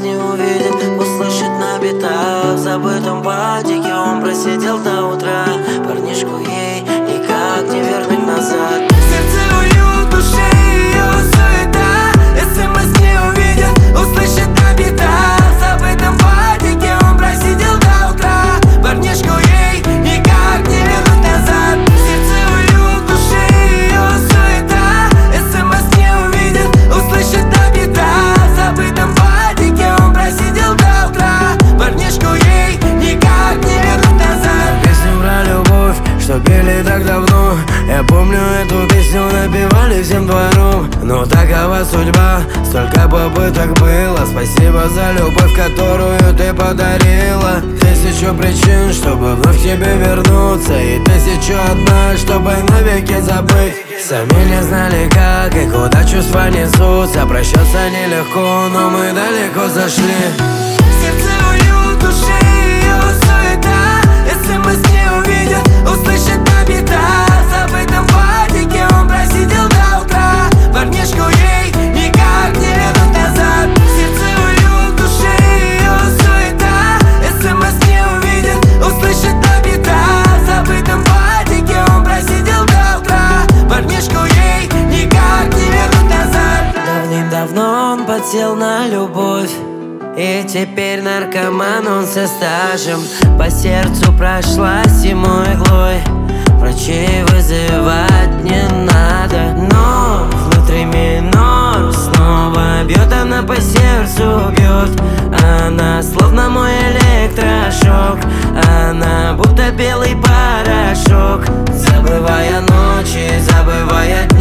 не увидит, услышит на битах. В забытом падике он просидел до утра. Парнишку ей никак не вернуть назад. Сердце уют, душе ее суета. СМС не увидит, услышит на битах. В забытом падике он просидел до утра. Парнишку ей никак не вернуть назад. Сердце уют, душе ее суета. СМС не увидит, услышит на битах. В забытом падике он просидел до утра. Парнишку ей никак не вернуть назад. Песню про любовь, что пели так давно. Я помню, эту песню напевали всем двором. Но такова судьба, столько попыток было. Спасибо за любовь, которую ты подарила. Тысячу причин, чтобы вновь к тебе вернуться. И 1001, чтобы навеки забыть. Сами не знали, как и куда чувства несутся. Прощаться нелегко, но мы далеко зашли. Сердце уют, душе ее суета. СМС не увидит, услышит на битах. В забытом падике он просидел до утра. Парнишку ей никак не вернуть назад. Сердце уют, душе ее суета. СМС не увидит, услышит на битах. В забытом падике он просидел до утра. Парнишку ей никак не вернуть назад. Давным-давно он подсел на любовь, и теперь наркоман он со стажем. По сердцу прошлась ему иглой. Врачей вызывать не надо, но внутри минор снова бьет. Она по сердцу бьет. Она словно мой электрошок. Она будто белый порошок. Забывая ночи, забывая